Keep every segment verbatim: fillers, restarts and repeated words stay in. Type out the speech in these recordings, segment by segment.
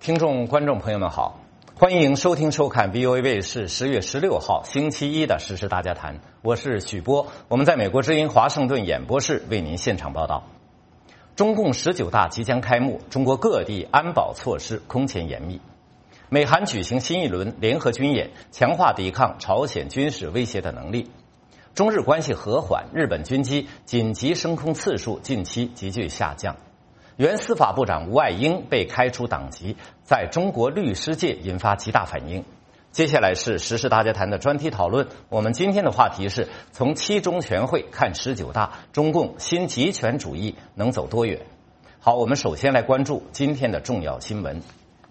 听众、观众朋友们好，欢迎收听收看 V O A 卫视十月十六号星期一的时事大家谈，我是许波，我们在美国之音华盛顿演播室为您现场报道。中共十九大即将开幕，中国各地安保措施空前严密。美韩举行新一轮联合军演，强化抵抗朝鲜军事威胁的能力。中日关系和缓，日本军机紧急升空次数近期急剧下降。原司法部长吴霭英被开除党籍，在中国律师界引发极大反应。接下来是时事大家谈的专题讨论，我们今天的话题是从七中全会看十九大，中共新极权主义能走多远？好，我们首先来关注今天的重要新闻。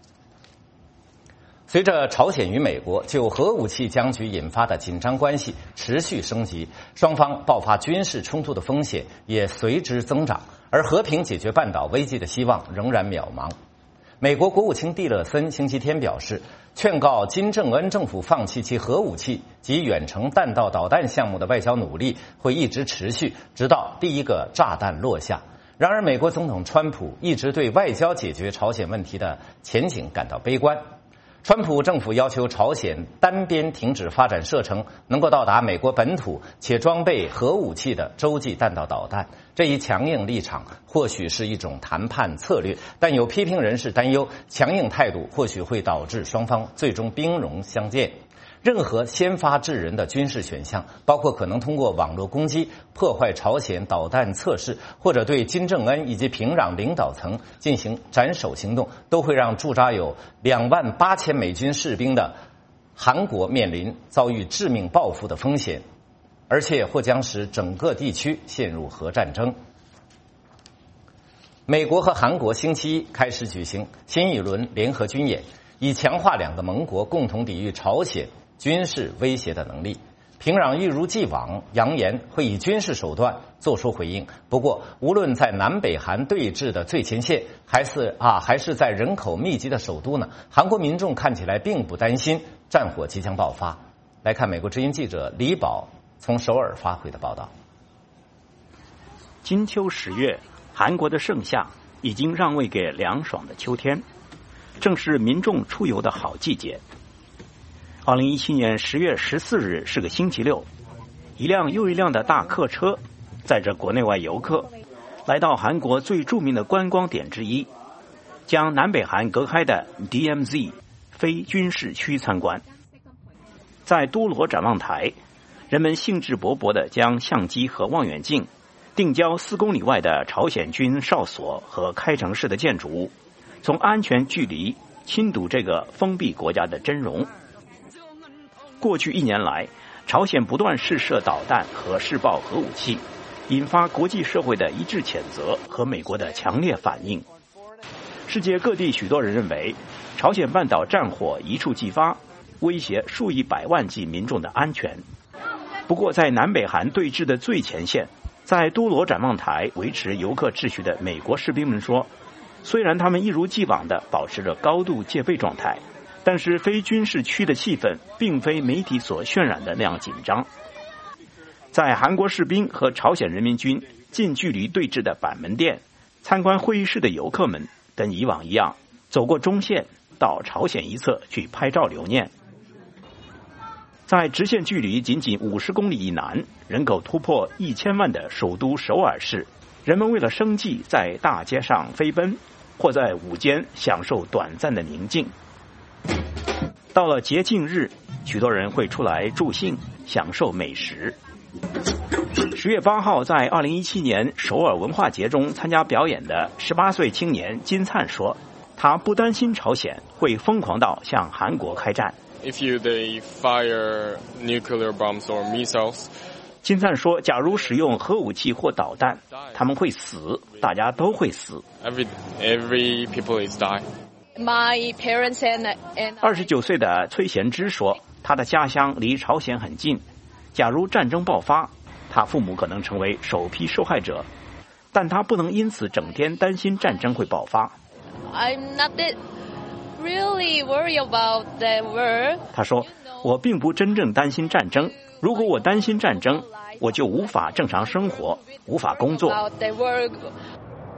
随着朝鲜与美国就核武器僵局引发的紧张关系持续升级，双方爆发军事冲突的风险也随之增长，而和平解决半岛危机的希望仍然渺茫。美国国务卿蒂勒森星期天表示，劝告金正恩政府放弃其核武器及远程弹道导弹项目的外交努力会一直持续，直到第一个炸弹落下。然而，美国总统川普一直对外交解决朝鲜问题的前景感到悲观。川普政府要求朝鲜单边停止发展射程能够到达美国本土且装备核武器的洲际弹道导弹，这一强硬立场或许是一种谈判策略，但有批评人士担忧，强硬态度或许会导致双方最终兵戎相见。任何先发制人的军事选项，包括可能通过网络攻击破坏朝鲜导弹测试，或者对金正恩以及平壤领导层进行斩首行动，都会让驻扎有两万八千美军士兵的韩国面临遭遇致命报复的风险，而且或将使整个地区陷入核战争。美国和韩国星期一开始举行新一轮联合军演，以强化两个盟国共同抵御朝鲜军事威胁的能力。平壤一如既往扬言会以军事手段做出回应。不过，无论在南北韩对峙的最前线，还是啊，还是在人口密集的首都呢，韩国民众看起来并不担心战火即将爆发。来看美国之音记者李宝从首尔发回的报道。 金秋十月，韩国的盛夏已经让位给凉爽的秋天，正是民众出游的好季节。二零一七年十月十四日是个星期六，一辆又一辆的大客车载着国内外游客来到韩国最著名的观光点之一，将南北韩隔开的 D M Z 非军事区参观。在都罗展望台，人们兴致勃勃地将相机和望远镜定焦四公里外的朝鲜军哨所和开城式的建筑物，从安全距离亲睹这个封闭国家的真容。过去一年来，朝鲜不断试射导弹和试爆核武器，引发国际社会的一致谴责和美国的强烈反应。世界各地许多人认为，朝鲜半岛战火一触即发，威胁数以百万计民众的安全。不过，在南北韩对峙的最前线，在都罗展望台维持游客秩序的美国士兵们说，虽然他们一如既往地保持着高度戒备状态，但是非军事区的气氛并非媒体所渲染的那样紧张。在韩国士兵和朝鲜人民军近距离对峙的板门店，参观会议室的游客们跟以往一样，走过中线到朝鲜一侧去拍照留念。在直线距离仅仅五十公里以南，人口突破一千万的首都首尔市，人们为了生计在大街上飞奔，或在午间享受短暂的宁静。到了节庆日，许多人会出来助兴，享受美食。十月八号，在二零一七年首尔文化节中参加表演的十八岁青年金灿说，他不担心朝鲜会疯狂到向韩国开战。 If you they fire nuclear bombs or missiles, 金灿说，假如使用核武器或导弹，他们会死，大家都会死。 Every every people is die. My parents and and 二十九岁的崔贤之说，他的家乡离朝鲜很近，假如战争爆发，他父母可能成为首批受害者，但他不能因此整天担心战争会爆发。 I'm not that really worried about the war. 他说，我并不真正担心战争，如果我担心战争，我就无法正常生活，无法工作。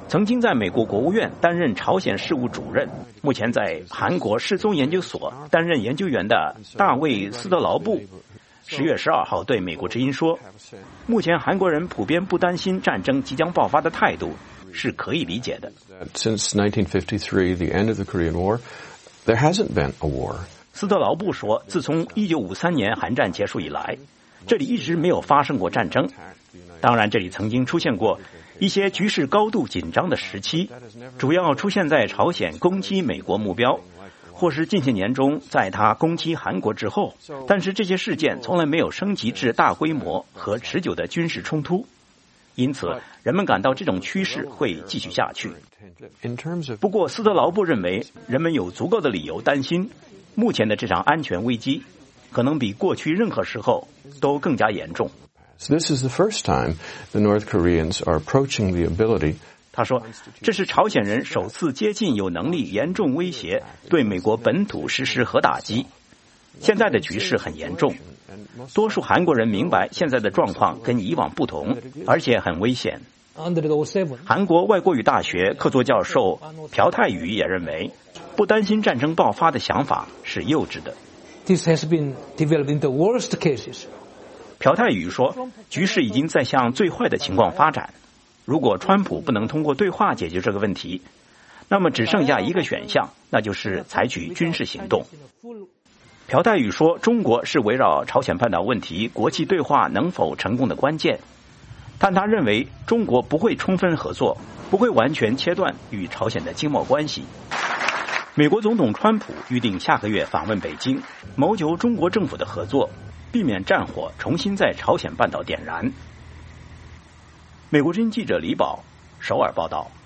曾经在美国国务院担任朝鲜事务主任，目前在韩国世宗研究所担任研究员的大卫·斯特劳布，十月十二号对美国之音说，目前韩国人普遍不担心战争即将爆发的态度是可以理解的。 Since nineteen fifty-three, the end of the Korean War, there hasn't been a war. 斯特劳布说，自从一九五三年韩战结束以来，这里一直没有发生过战争。当然，这里曾经出现过一些局势高度紧张的时期，主要出现在朝鲜攻击美国目标，或是近些年中在他攻击韩国之后，但是这些事件从来没有升级至大规模和持久的军事冲突，因此人们感到这种趋势会继续下去。不过斯特劳布认为，人们有足够的理由担心，目前的这场安全危机可能比过去任何时候都更加严重。 So this is the first time the North Koreans are approaching the ability. 他说，这是朝鲜人首次接近有能力严重威胁对美国本土实施核打击。现在的局势很严重，多数韩国人明白现在的状况跟以往不同，而且很危险。韩国外国语大学客座教授朴泰宇也认为，不担心战争爆发的想法是幼稚的。 This has been developed in the worst cases. 朴泰宇说，局势已经在向最坏的情况发展。如果川普不能通过对话解决这个问题，那么只剩下一个选项，那就是采取军事行动。朴泰宇说，中国是围绕朝鲜半岛问题国际对话能否成功的关键，但他认为中国不会充分合作，不会完全切断与朝鲜的经贸关系。美国总统川普预定下个月访问北京，谋求中国政府的合作，避免战火重新在朝鲜半岛点燃。美国之音记者李宝首尔报道。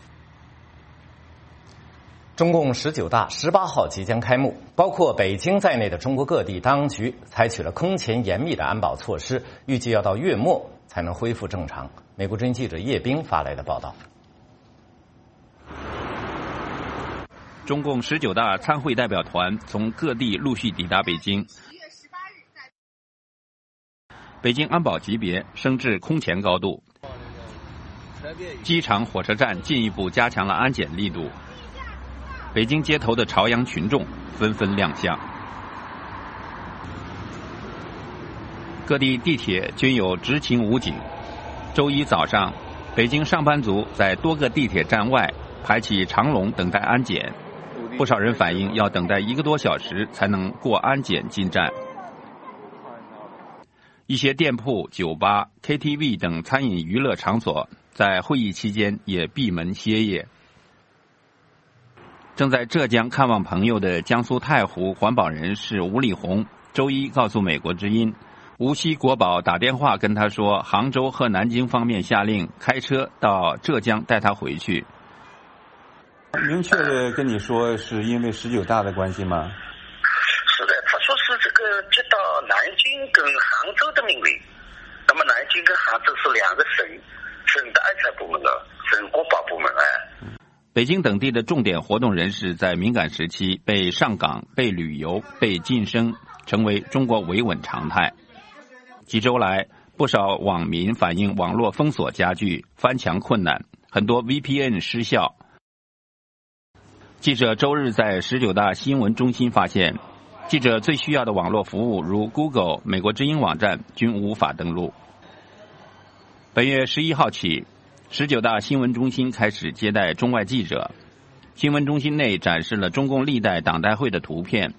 中共十九大十八号即将开幕，包括北京在内的中国各地当局采取了空前严密的安保措施，预计要到月末才能恢复正常。美国之音记者叶冰发来的报道。 中共十九大参会代表团从各地陆续抵达北京，北京安保级别升至空前高度，机场、火车站进一步加强了安检力度。北京街头的朝阳群众纷纷亮相，各地地铁均有执勤武警。周一早上，北京上班族在多个地铁站外排起长龙等待安检，不少人反映要等待一个多小时才能过安检进站。一些店铺、酒吧、K T V 等餐饮娱乐场所在会议期间也闭门歇业。正在浙江看望朋友的江苏太湖环保人士吴立红周一告诉美国之音，无锡国宝打电话跟他说，杭州和南京方面下令开车到浙江带他回去。 明确的跟你说是因为十九大的关系吗？ 是的，他说是这个接到南京跟杭州的命令，那么南京跟杭州是两个省省的安全部门的省国保部门哎。 北京等地的重点活动人士在敏感时期被上岗、被旅游、被晋升，成为中国维稳常态。几周来，不少网民反映网络封锁加剧，翻墙困难，很多 V P N 失效。记者周日在十九大新闻中心发现，记者最需要的网络服务如 Google、美国之音网站均无法登录。本月十一号起，十九大新闻中心开始接待中外记者。新闻中心内展示了中共历代党代会的图片。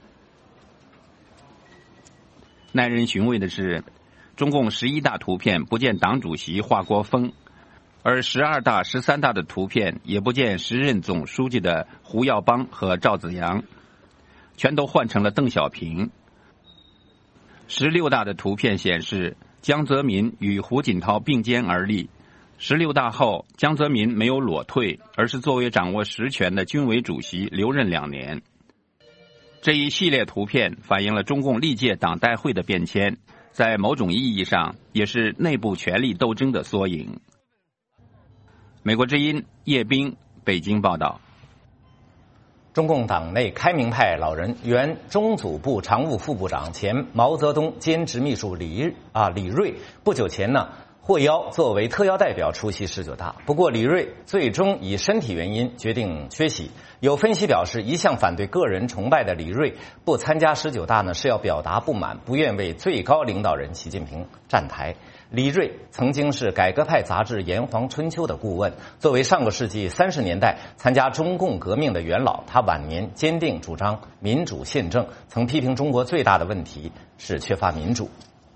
耐人寻味的是，中共十一大图片不见党主席华国锋，而十二大、十三大的图片也不见时任总书记的胡耀邦和赵紫阳，全都换成了邓小平。十六大的图片显示，江泽民与胡锦涛并肩而立。十六大后，江泽民没有裸退，而是作为掌握实权的军委主席留任两年。这一系列图片反映了中共历届党代会的变迁，在某种意义上也是内部权力斗争的缩影。美国之音叶冰北京报道。 中共党内开明派老人、原中组部常务副部长、前毛泽东兼职秘书李啊李锐，不久前呢获邀作为特邀代表出席十九大。不过，李锐最终以身体原因决定缺席。有分析表示，一向反对个人崇拜的李锐不参加十九大呢，是要表达不满，不愿为最高领导人习近平站台。李锐曾经是改革派杂志《炎黄春秋》的顾问，作为上个世纪三十年代参加中共革命的元老，他晚年坚定主张民主宪政，曾批评中国最大的问题是缺乏民主。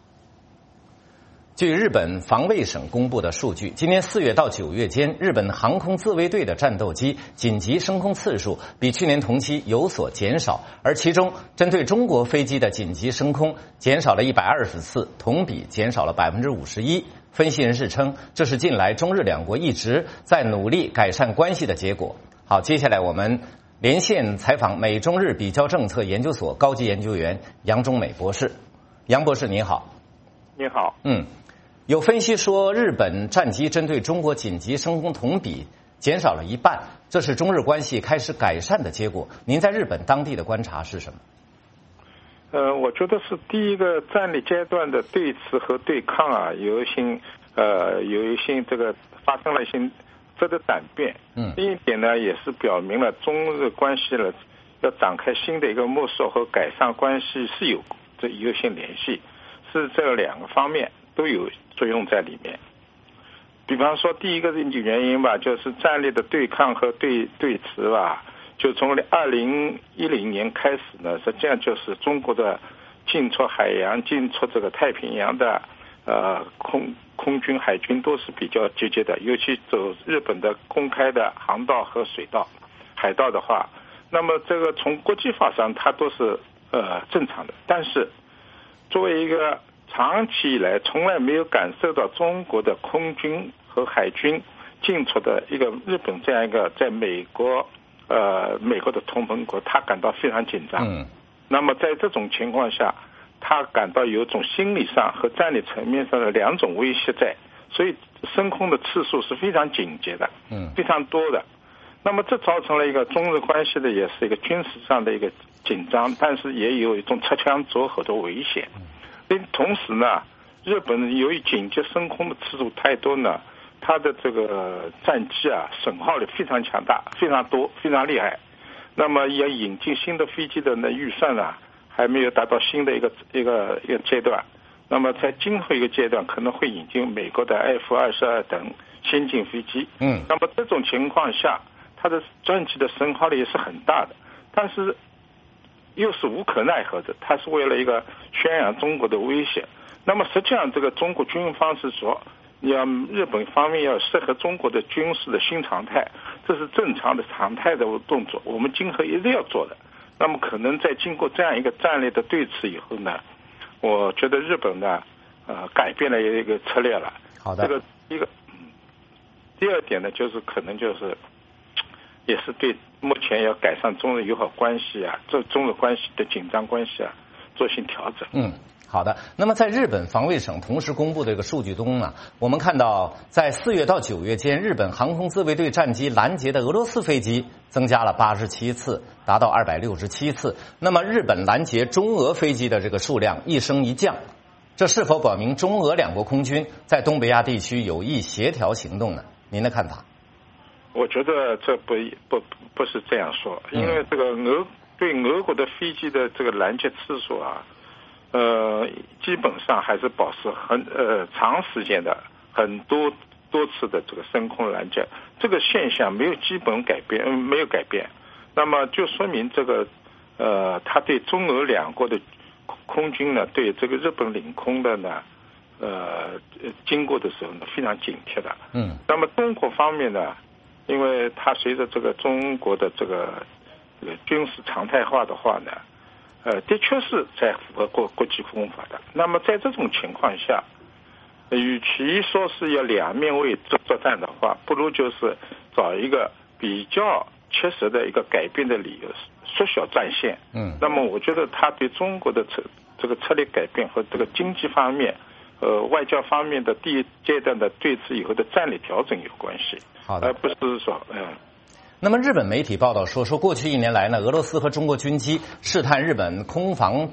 据日本防卫省公布的数据，今年四月到九月间，日本航空自卫队的战斗机紧急升空次数比去年同期有所减少，而其中针对中国飞机的紧急升空减少了一百二十次，同比减少了百分之五十一。分析人士称，这是近来中日两国一直在努力改善关系的结果。好，接下来我们连线采访美中日比较政策研究所高级研究员杨忠美博士。杨博士您好。 你好。 嗯。有分析说，日本战机针对中国紧急升空同比减少了一半，这是中日关系开始改善的结果。您在日本当地的观察是什么？ 呃，我觉得是第一个战略阶段的对峙和对抗啊，有一些呃有一些这个发生了一些质的转变。嗯，另一点呢，也是表明了中日关系了要展开新的一个摸索和改善关系是有这有些联系，是这两个方面都有作用在里面。比方说，第一个原因吧，就是战略的对抗和对对峙吧，就从二零一零年开始呢，实际上就是中国的进出海洋、进出这个太平洋的呃空空军、海军都是比较积极的，尤其走日本的公开的航道和水道、海道的话，那么这个从国际法上它都是呃正常的。但是作为一个长期以来从来没有感受到中国的空军和海军进出的一个日本这样一个在美国呃美国的同盟国，他感到非常紧张。嗯，那么在这种情况下，他感到有一种心理上和战略层面上的两种威胁在，所以升空的次数是非常紧接的，嗯，非常多的。那么这造成了一个中日关系的也是一个军事上的一个紧张，但是也有一种擦枪走火的危险。另同时呢，日本由于紧急升空的次数太多呢，它的这个战机啊损耗率非常强大，非常多，非常厉害。那么要引进新的飞机的呢预算呢，还没有达到新的一个一个一个阶段。那么在今后一个阶段可能会引进美国的 F 二十二等先进飞机。嗯，那么这种情况下，它的战机的损耗率也是很大的，但是又是无可奈何的，它是为了一个宣扬中国的威胁。那么实际上这个中国军方是说，要日本方面要适合中国的军事的新常态，这是正常的常态的动作，我们今后一定要做的。那么可能在经过这样一个战略的对峙以后呢，我觉得日本呢呃改变了一个策略了。好的。这个一个第二点呢，就是可能就是也是对目前要改善中日友好关系啊，这中日关系的紧张关系啊，做些调整。 嗯，好的。那么在日本防卫省同时公布的这个数据中呢，我们看到在四月到九月间，日本航空自卫队战机拦截的俄罗斯飞机增加了八十七次，达到二百六十七次。那么日本拦截中俄飞机的这个数量一升一降，这是否表明中俄两国空军在东北亚地区有意协调行动呢？您的看法？ 我觉得这不不不是这样说，因为这个俄对俄国的飞机的这个拦截次数啊，呃，基本上还是保持很呃长时间的很多多次的这个升空拦截，这个现象没有基本改变，嗯，没有改变。那么就说明这个呃，他对中俄两国的空军呢，对这个日本领空的呢，呃，经过的时候呢，非常警惕的。嗯。那么中国方面呢？因为它随着这个中国的这个这个军事常态化的话呢，呃，的确是在符合国国际公法的。那么在这种情况下，与其说是要两面为作作战的话，不如就是找一个比较切实的一个改变的理由，缩小战线。嗯。那么我觉得它对中国的策这个策略改变和这个经济方面。呃，外交方面的第一阶段的对峙以后的战略调整有关系， 好的， 而不是说嗯。 那么日本媒体报道说，说过去一年来呢，俄罗斯和中国军机试探日本空防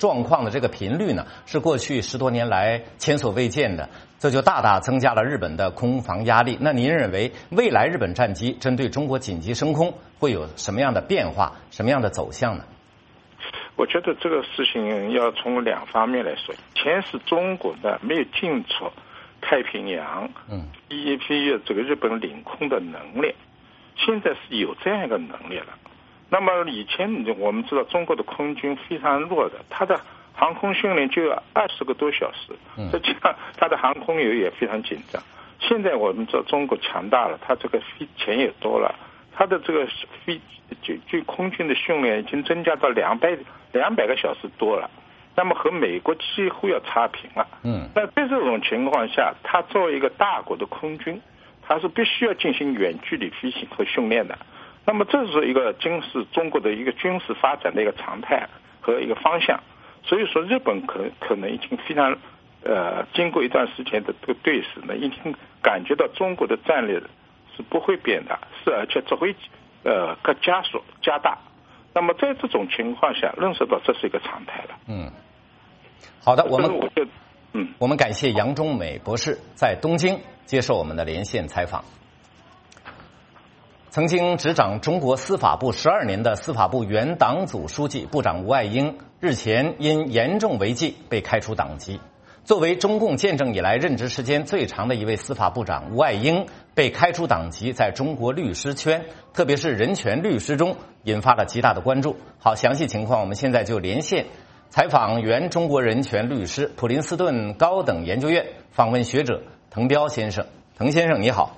状况的这个频率呢，是过去十多年来前所未见的，这就大大增加了日本的空防压力。那您认为未来日本战机针对中国紧急升空会有什么样的变化，什么样的走向呢？ 我觉得这个事情要从两方面来说。前是中国的没有进出太平洋，嗯，一批这个日本领空的能力，现在是有这样一个能力了。那么以前我们知道中国的空军非常弱的，它的航空训练就要二十个多小时，实际上它的航空油也非常紧张。现在我们知道中国强大了，它这个飞钱也多了，它的这个飞就就空军的训练已经增加到两百两百个小时多了，那么和美国几乎要差平了。嗯，那在这种情况下，它作为一个大国的空军，它是必须要进行远距离飞行和训练的。那么这是一个军事中国的一个军事发展的一个常态和一个方向。所以说，日本可可能已经非常呃，经过一段时间的这个对视呢，已经感觉到中国的战略是不会变的，是而且只会呃更加速加大。那么在这种情况下，认识到这是一个常态了。 嗯，好的，我们我就嗯， 我们感谢杨中美博士在东京接受我们的连线采访。曾经执掌中国司法部十二年的司法部原党组书记部长吴爱英日前因严重违纪被开除党籍。作为中共建政以来任职时间最长的一位司法部长，吴爱英被开除党籍，在中国律师圈，特别是人权律师中引发了极大的关注。好，详细情况我们现在就连线采访原中国人权律师、普林斯顿高等研究院访问学者滕彪先生。滕先生你好。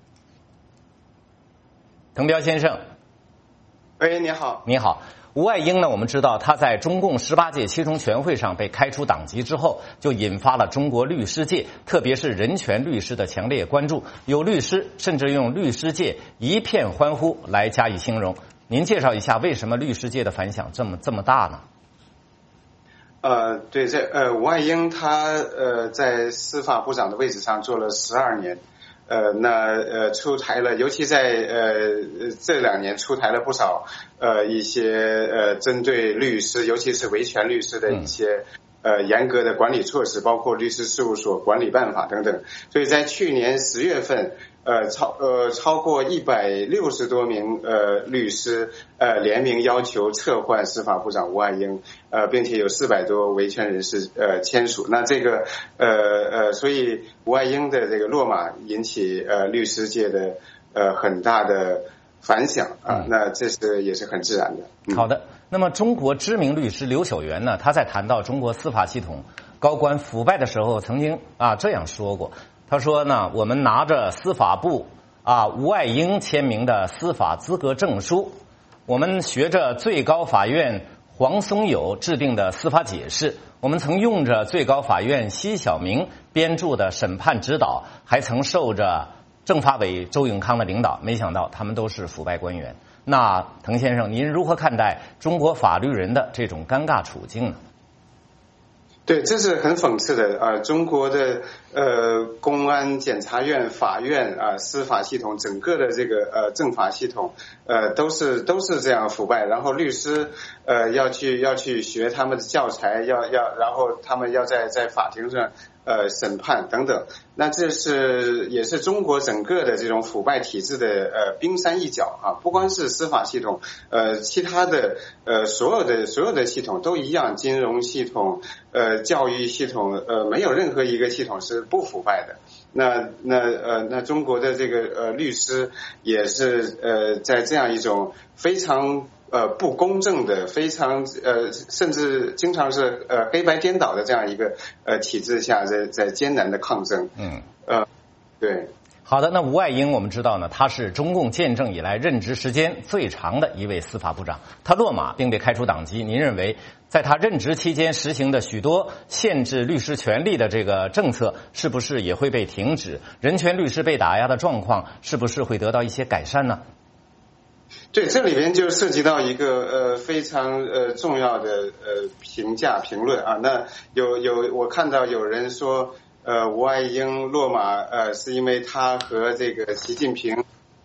滕彪先生， 喂，你好。 你好。吴爱英呢，我们知道他在中共十八届七中全会上被开除党籍之后，就引发了中国律师界，特别是人权律师的强烈关注。有律师甚至用律师界一片欢呼来加以形容。您介绍一下，为什么律师界的反响这么这么大呢？ 呃，对，这呃，吴爱英他呃在司法部长的位置上做了十二年。呃，那呃出台了，尤其在呃这两年出台了不少呃一些呃针对律师，尤其是维权律师的一些呃严格的管理措施，包括律师事务所管理办法等等。所以在去年十月份，呃超呃超过一百六十多名呃律师呃联名要求撤换司法部长吴爱英，呃并且有四百多维权人士呃签署。那这个呃呃所以吴爱英的这个落马引起呃律师界的呃很大的反响啊、呃，那这是也是很自然的。 嗯、好的，那么中国知名律师刘晓元呢，他在谈到中国司法系统高官腐败的时候，曾经啊这样说过。他说呢，我们拿着司法部啊吴爱英签名的司法资格证书，我们学着最高法院黄松友制定的司法解释，我们曾用着最高法院奚晓明编著的审判指导，还曾受着政法委周永康的领导，没想到他们都是腐败官员。那滕先生，您如何看待中国法律人的这种尴尬处境呢？ 对，这是很讽刺的啊、呃！中国的呃公安、检察院、法院啊、呃、司法系统，整个的这个呃政法系统，呃都是都是这样腐败。然后律师呃要去要去学他们的教材，要要，然后他们要在在法庭上呃审判等等。那这是也是中国整个的这种腐败体制的呃冰山一角啊！不光是司法系统，呃其他的呃所有的所有的系统都一样，金融系统。呃，教育系统，呃，没有任何一个系统是不腐败的。那那呃，那中国的这个呃律师也是呃，在这样一种非常呃不公正的、非常呃甚至经常是呃黑白颠倒的这样一个呃体制下，在在艰难的抗争。嗯。呃，对。 好的，那吴爱英我们知道呢，他是中共建政以来任职时间最长的一位司法部长，他落马并被开除党籍。您认为，在他任职期间实行的许多限制律师权利的这个政策，是不是也会被停止？人权律师被打压的状况，是不是会得到一些改善呢？ 对，这里边就涉及到一个呃非常呃重要的呃评价评论啊。那有有我看到有人说。呃，吴爱英落马，呃，是因为他和这个习近平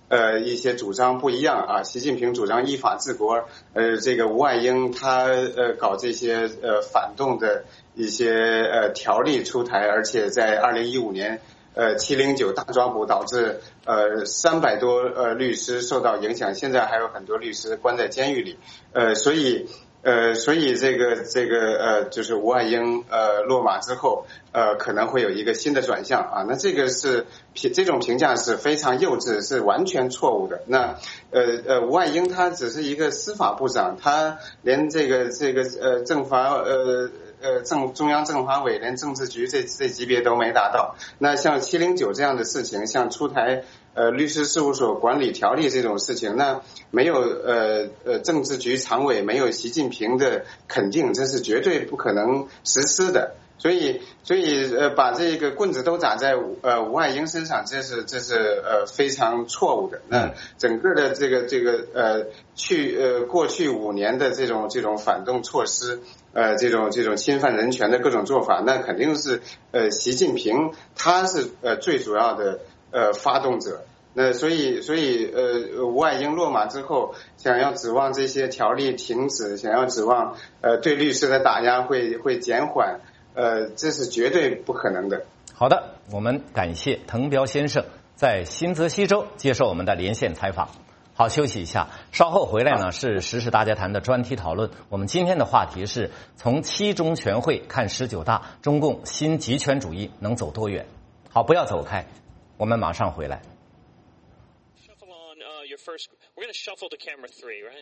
呃一些主张不一样啊。习近平主张依法治国，呃，这个吴爱英他呃搞这些呃反动的一些呃条例出台，而且在二零一五年。呃，七零九大抓捕导致呃三百多呃律师受到影响，现在还有很多律师关在监狱里。呃，所以呃，所以这个这个呃，就是吴爱英呃落马之后，呃，可能会有一个新的转向啊。那这个是这种评价是非常幼稚，是完全错误的。那呃呃，吴爱英他只是一个司法部长，他连这个这个呃政法呃。呃，政中央政法委连政治局这这级别都没达到。那像七零九这样的事情，像出台呃律师事务所管理条例这种事情，那没有呃呃政治局常委没有习近平的肯定，这是绝对不可能实施的。所以，所以呃，把这个棍子都打在呃吴爱英身上，这是这是呃非常错误的。那整个的这个这个呃去呃过去五年的这种这种反动措施，呃这种这种侵犯人权的各种做法，那肯定是呃习近平他是呃最主要的呃发动者。那所以所以呃吴爱英落马之后，想要指望这些条例停止，想要指望呃对律师的打压会会减缓。呃，这是绝对不可能的。 好的，我们感谢滕彪先生在新泽西州接受我们的连线采访。好，休息一下，稍后回来呢是时事大家谈的专题讨论。我们今天的话题是从七中全会看十九大，中共新极权主义能走多远？好，不要走开，我们马上回来。 Shuffle on, uh, your first, we're going to shuffle to camera three, right?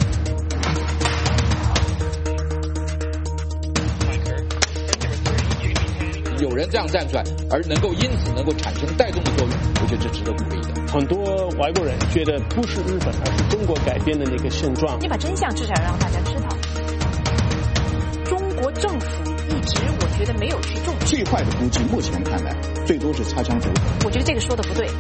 有人这样站出来，而能够因此能够产生带动的作用，我觉得这值得鼓励的。 很多外国人觉得不是日本，而是中国改变的那个现状。 你把真相至少让大家知道。中国政府一直我觉得没有去重视。 最坏的估计，目前看来最多是擦枪走火。 我觉得这个说的不对。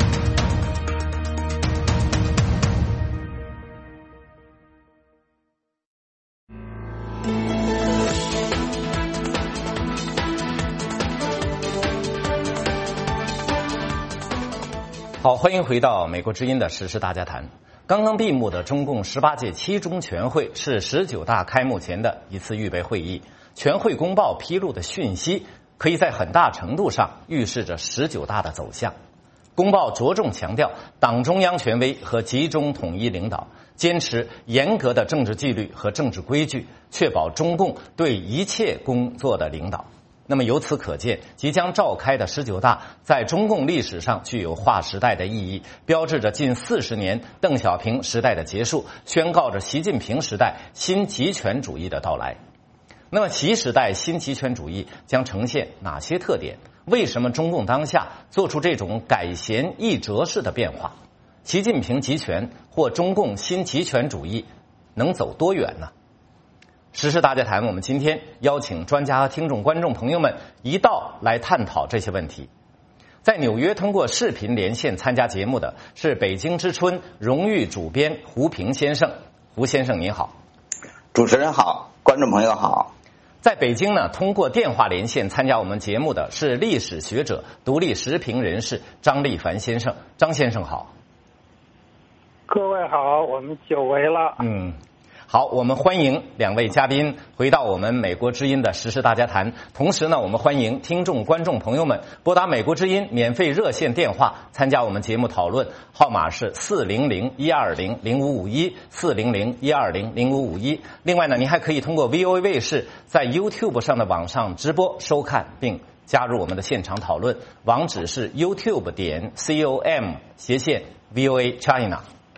好，欢迎回到美国之音的时事大家谈。刚刚闭幕的中共十八届七中全会是十九大开幕前的一次预备会议。全会公报披露的讯息，可以在很大程度上预示着十九大的走向。公报着重强调党中央权威和集中统一领导，坚持严格的政治纪律和政治规矩，确保中共对一切工作的领导。那么由此可见，即将召开的十九大在中共历史上具有划时代的意义，标志着近四十年邓小平时代的结束，宣告着习近平时代新极权主义的到来。那么习时代新极权主义将呈现哪些特点？为什么中共当下做出这种改弦易辙式的变化？习近平集权或中共新极权主义能走多远呢？时事大家谈，我们今天邀请专家和听众观众朋友们一道来探讨这些问题。在纽约通过视频连线参加节目的是北京之春荣誉主编胡平先生。胡先生您好。 主持人好，观众朋友好。 在北京呢，通过电话连线参加我们节目的是历史学者、独立时评人士张立凡先生。张先生好。 各位好，我们久违了。 嗯。好，我们欢迎两位嘉宾回到我们美国之音的时事大家谈。同时呢，我们欢迎听众观众朋友们拨打美国之音免费热线电话参加我们节目讨论，号码是四零零一二零零五五一四零零一二零零五五一。另外呢，您还可以通过 V O A 卫视在 YouTube 上的网上直播收看并加入我们的现场讨论，网址是 YouTube 点 com 斜线 V O A China。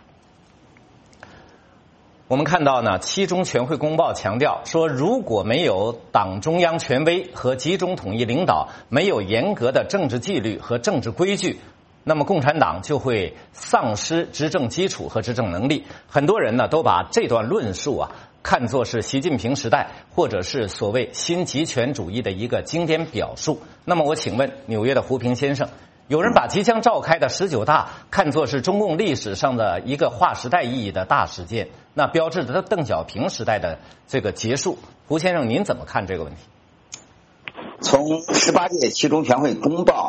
我们看到呢，七中全会公报强调说，如果没有党中央权威和集中统一领导，没有严格的政治纪律和政治规矩，那么共产党就会丧失执政基础和执政能力。很多人呢都把这段论述啊看作是习近平时代或者是所谓新极权主义的一个经典表述。那么我请问纽约的胡平先生，有人把即将召开的十九大看作是中共历史上的一个划时代意义的大事件，那标志着邓小平时代的这个结束。胡先生，您怎么看这个问题？ 从十八届七中全会公报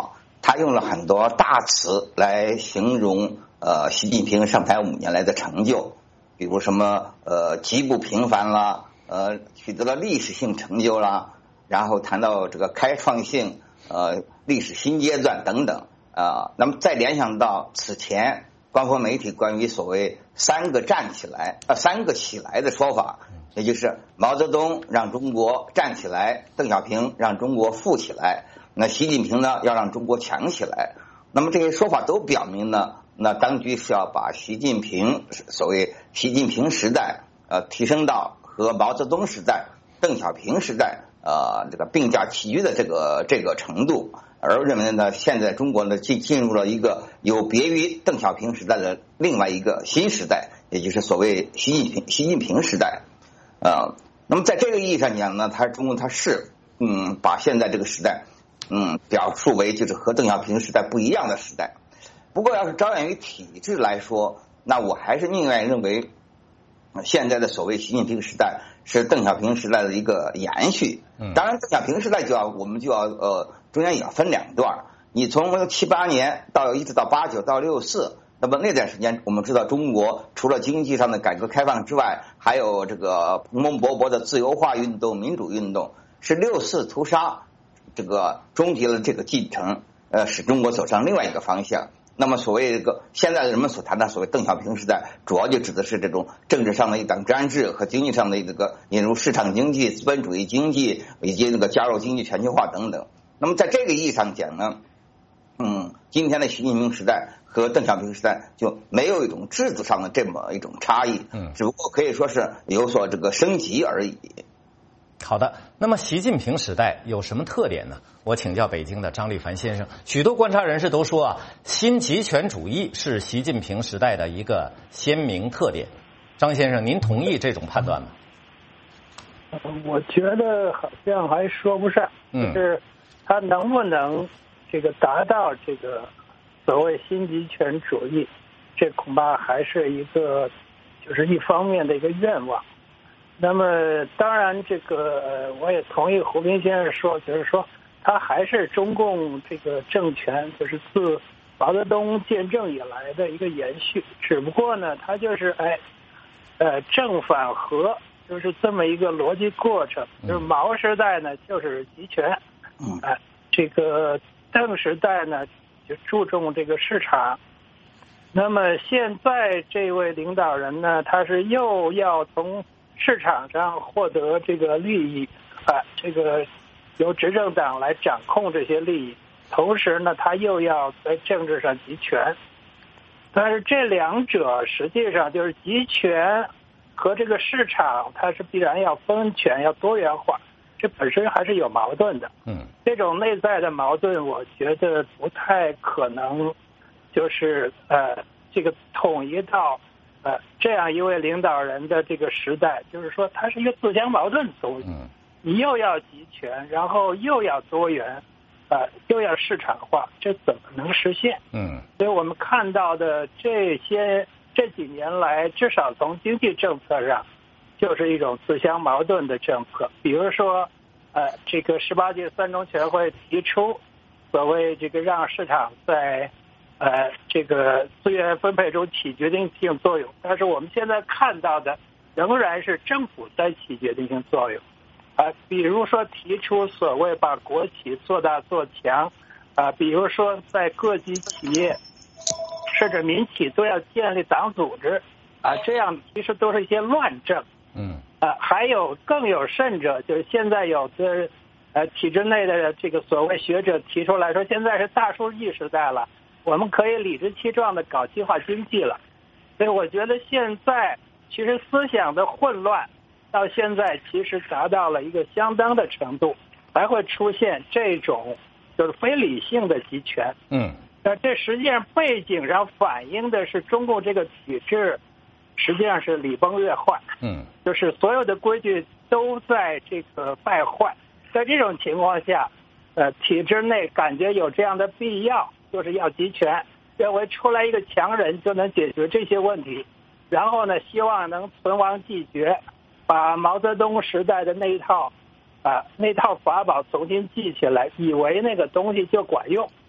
他用了很多大词来形容呃习近平上台五年来的成就，比如什么呃极不平凡啦，呃取得了历史性成就啦，然后谈到这个开创性呃历史新阶段等等啊、呃。那么再联想到此前官方媒体关于所谓三个站起来呃三个起来的说法，也就是毛泽东让中国站起来，邓小平让中国富起来，那习近平呢要让中国强起来。那么这些说法都表明呢，那当局是要把习近平所谓习近平时代呃提升到和毛泽东时代、邓小平时代呃这个并驾齐驱的这个这个程度，而认为呢现在中国呢进进入了一个有别于邓小平时代的另外一个新时代，也就是所谓习近平习近平时代。呃，那么在这个意义上讲呢，他中共他是嗯把现在这个时代嗯表述为就是和邓小平时代不一样的时代。不过要是着眼于体制来说，那我还是宁愿认为现在的所谓习近平时代是邓小平时代的一个延续。当然邓小平时代就要我们就要呃中间也要分两段，你从七八年到一直到八九到六四，那么那段时间我们知道中国除了经济上的改革开放之外，还有这个蓬蓬勃勃的自由化运动、民主运动，是六四屠杀这个终结了这个进程，呃使中国走上另外一个方向。那么所谓这个现在人们所谈的所谓邓小平时代，主要就指的是这种政治上的一党专制和经济上的这个引入市场经济、资本主义经济以及这个加入经济全球化等等。那么在这个意义上讲呢，嗯，今天的习近平时代和邓小平时代就没有一种制度上的这么一种差异，嗯，只不过可以说是有所这个升级而已。 好的，那么习近平时代有什么特点呢？我请教北京的张立凡先生。许多观察人士都说啊，新极权主义是习近平时代的一个鲜明特点。张先生，您同意这种判断吗？ 我觉得好像还说不上，就是他能不能这个达到这个所谓新极权主义，这恐怕还是一个就是一方面的一个愿望。那么当然这个我也同意胡斌先生说，就是说他还是中共这个政权就是自毛泽东建政以来的一个延续，只不过呢他就是哎呃正反合就是这么一个逻辑过程。就是毛时代呢就是集权，嗯、呃，这个邓时代呢就注重这个市场。那么现在这位领导人呢，他是又要从市场上获得这个利益啊，这个由执政党来掌控这些利益，同时呢，他又要在政治上集权。但是这两者实际上就是集权和这个市场，它是必然要分权、要多元化，这本身还是有矛盾的。嗯，这种内在的矛盾，我觉得不太可能，就是呃，这个统一到。呃，这样一位领导人的这个时代，就是说他是一个自相矛盾的东西。你又要集权，然后又要多元，呃，又要市场化，这怎么能实现？嗯，所以我们看到的这些这几年来，至少从经济政策上，就是一种自相矛盾的政策。比如说，呃，这个十八届三中全会提出所谓这个让市场在呃，这个资源分配中起决定性作用，但是我们现在看到的仍然是政府在起决定性作用。啊、呃，比如说提出所谓把国企做大做强，啊、呃，比如说在各级企业甚至民企都要建立党组织，啊、呃，这样其实都是一些乱政。嗯。啊、呃，还有更有甚者，就是现在有的呃体制内的这个所谓学者提出来说，现在是大数据时代了。我们可以理直气壮的搞计划经济了，所以我觉得现在其实思想的混乱到现在其实达到了一个相当的程度，才会出现这种就是非理性的集权。嗯，那这实际上背景上反映的是中共这个体制实际上是礼崩乐坏。嗯，就是所有的规矩都在这个败坏，在这种情况下，呃，体制内感觉有这样的必要。就是要集权，认为出来一个强人就能解决这些问题，然后呢，希望能存亡继绝，把毛泽东时代的那一套啊那套法宝重新记起来，以为那个东西就管用。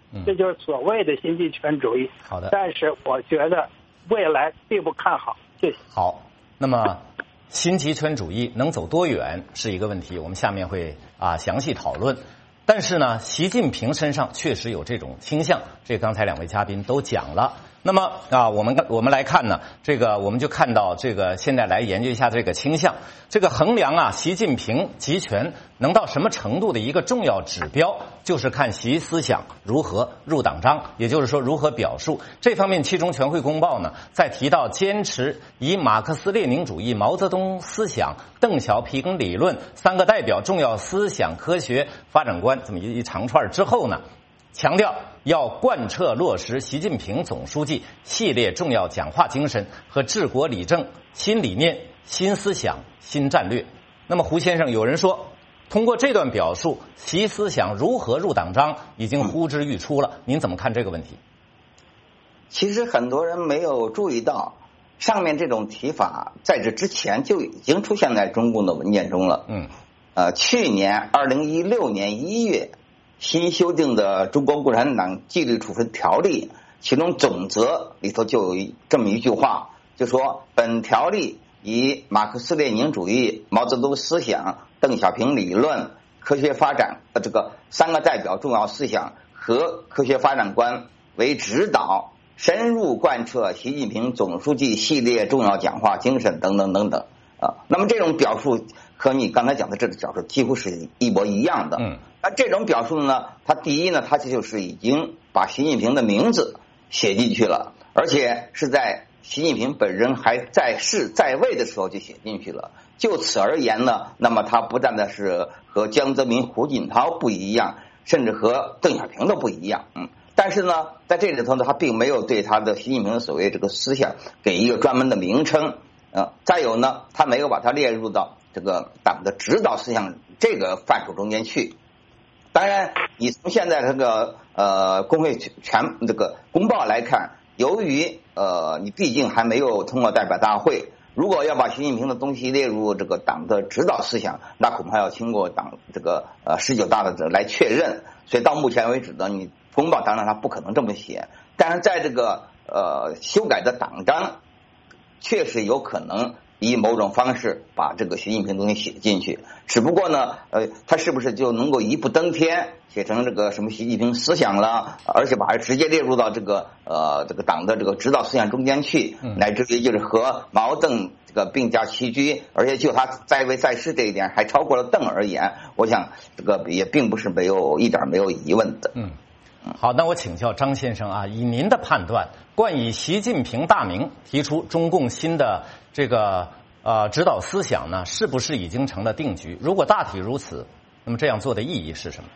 这就是所谓的新极权主义。 好的， 但是我觉得未来并不看好。谢谢。 好，那么新极权主义能走多远是一个问题，我们下面会啊详细讨论。但是呢，习近平身上确实有这种倾向，这刚才两位嘉宾都讲了。那么啊，我们我们来看呢，这个我们就看到这个现在来研究一下这个倾向，这个衡量啊习近平集权能到什么程度的一个重要指标，就是看习思想如何入党章，也就是说如何表述。这方面，七中全会公报呢，在提到坚持以马克思列宁主义、毛泽东思想、邓小平理论三个代表重要思想科学发展观这么一一长串之后呢，强调要贯彻落实习近平总书记系列重要讲话精神和治国理政新理念、新思想、新战略。那么胡先生，有人说通过这段表述，习思想如何入党章已经呼之欲出了，您怎么看这个问题？ 其实很多人没有注意到，上面这种提法在这之前就已经出现在中共的文件中了。 嗯， 呃，去年二零一六年一月新修订的《中国共产党纪律处分条例》，其中总则里头就有这么一句话，就说本条例以马克思列宁主义、毛泽东思想、邓小平理论、科学发展呃这个三个代表重要思想和科学发展观为指导，深入贯彻习近平总书记系列重要讲话精神等等等等啊。那么这种表述和你刚才讲的这个表述几乎是一模一样的。 嗯， 那这种表述呢，它第一呢，它就是已经把习近平的名字写进去了，而且是在习近平本人还在世在位的时候就写进去了。就此而言呢，那么他不但的是和江泽民、胡锦涛不一样，甚至和邓小平都不一样。嗯，但是呢，在这里头呢，他并没有对他的习近平的所谓这个思想给一个专门的名称。呃，再有呢，他没有把它列入到这个党的指导思想这个范畴中间去。当然，你从现在这个呃工会全这个公报来看，由于呃你毕竟还没有通过代表大会，如果要把习近平的东西列入这个党的指导思想，那恐怕要经过党这个呃十九大的来确认。所以到目前为止呢，你公报当然他不可能这么写，但是在这个呃修改的党章，确实有可能以某种方式把这个习近平东西写进去，只不过呢，呃，他是不是就能够一步登天，写成这个什么习近平思想了，而且把它直接列入到这个呃这个党的这个指导思想中间去，乃至于就是和毛邓这个并驾齐驱，而且就他在位在世这一点还超过了邓而言，我想这个也并不是没有一点没有疑问的。 嗯。好，那我请教张先生啊，以您的判断，冠以习近平大名提出中共新的这个呃指导思想呢，是不是已经成了定局？如果大体如此，那么这样做的意义是什么？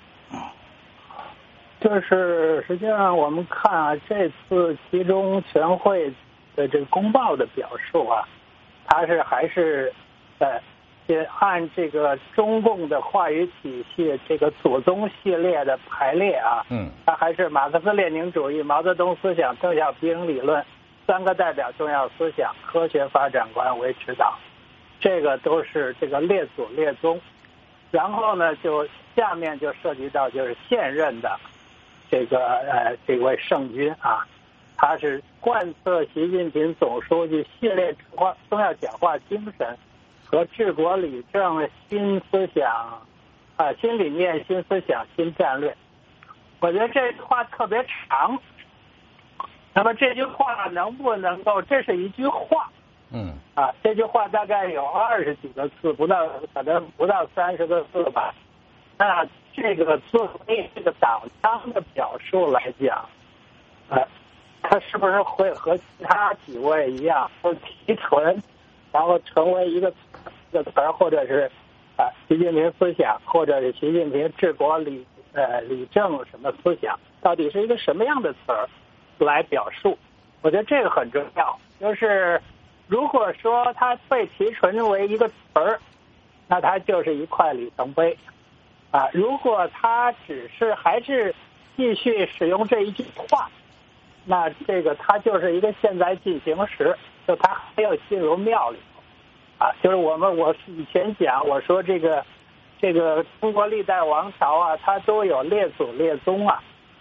就是实际上我们看啊，这次集中全会的这个公报的表述啊，它是还是呃。也按这个中共的话语体系这个祖宗系列的排列啊， 嗯， 它还是马克思列宁主义、毛泽东思想、邓小平理论三个代表重要思想、科学发展观为指导，这个都是这个列祖列宗。然后呢，就下面就涉及到就是现任的这个呃这位圣君啊，他是贯彻习近平总书记系列重要讲话精神和治国理政新思想啊、呃、新理念、新思想、新战略。我觉得这句话特别长，那么这句话能不能够，这是一句话， 嗯啊，这句话大概有二十几个字，不到可能不到三十个字吧。那这个作为这个党章的表述来讲，呃，它是不是会和其他几位一样，都提纯？然后成为一个一个词儿，或者是啊习近平思想，或者是习近平治国理呃理政什么思想，到底是一个什么样的词儿来表述？我觉得这个很重要。就是如果说它被提纯为一个词儿，那它就是一块里程碑啊；如果它只是还是继续使用这一句话，那这个它就是一个现在进行时。就他还要进入庙里头啊，就是我们我以前讲我说这个这个中国历代王朝啊，它都有列祖列宗啊，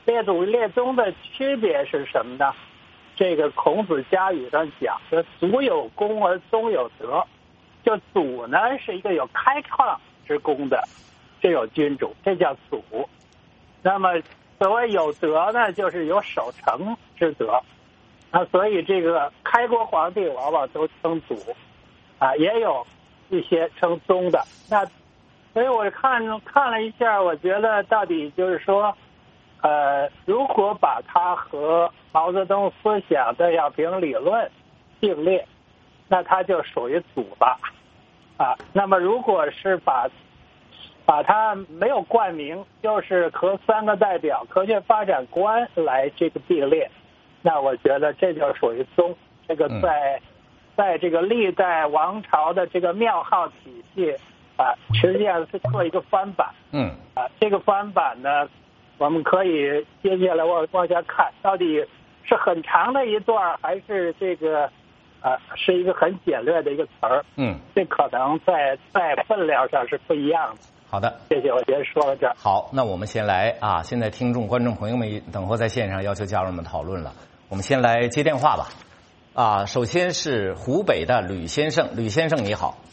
列祖列宗的区别是什么呢？这个孔子家语上讲的“祖有功而宗有德”，就祖呢是一个有开创之功的这有君主，这叫祖。那么所谓有德呢，就是有守成之德。啊，所以这个开国皇帝往往都称祖，啊，也有一些称宗的。那所以我看看了一下，我觉得到底就是说，呃，如果把它和毛泽东思想邓小平理论并列，那它就属于祖了，啊。那么如果是把把它没有冠名，就是和三个代表科学发展观来这个并列，那我觉得这就属于宗。这个在、嗯、在这个历代王朝的这个庙号体系啊，实际上是做一个翻版。 嗯。 啊，这个翻版呢，我们可以接下来往往下看，到底是很长的一段，还是这个啊是一个很简略的一个词儿？ 嗯。 这可能在在分量上是不一样的。 好的， 谢谢，我先说到这儿。 好，那我们先来啊，现在听众、观众朋友们等会在线上要求加入我们讨论了，我们先来接电话吧。啊，首先是湖北的吕先生，吕先生你好。